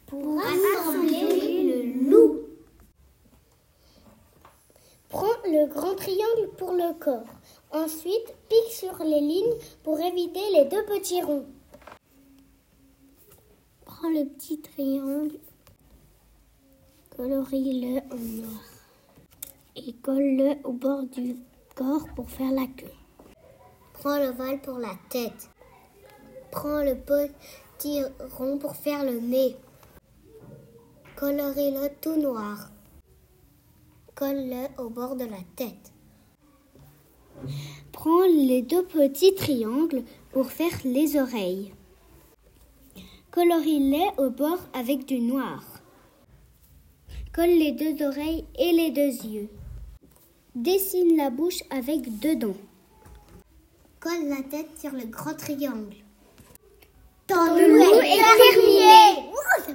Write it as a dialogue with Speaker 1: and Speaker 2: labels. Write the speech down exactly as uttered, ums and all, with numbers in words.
Speaker 1: pour assembler le loup.
Speaker 2: Prends le grand triangle pour le corps. Ensuite, pique sur les lignes pour éviter les deux petits ronds. Prends le petit triangle, colorie-le en noir et colle-le au bord du corps pour faire la queue. Prends l'ovale pour la tête. Prends le petit rond pour faire le nez. Colorie-le tout noir. Colle-le au bord de la tête. Prends les deux petits triangles pour faire les oreilles. Colorie-les au bord avec du noir. Colle les deux oreilles et les deux yeux. Dessine la bouche avec deux dents. Colle la tête sur le grand triangle. Ton loup est terminé.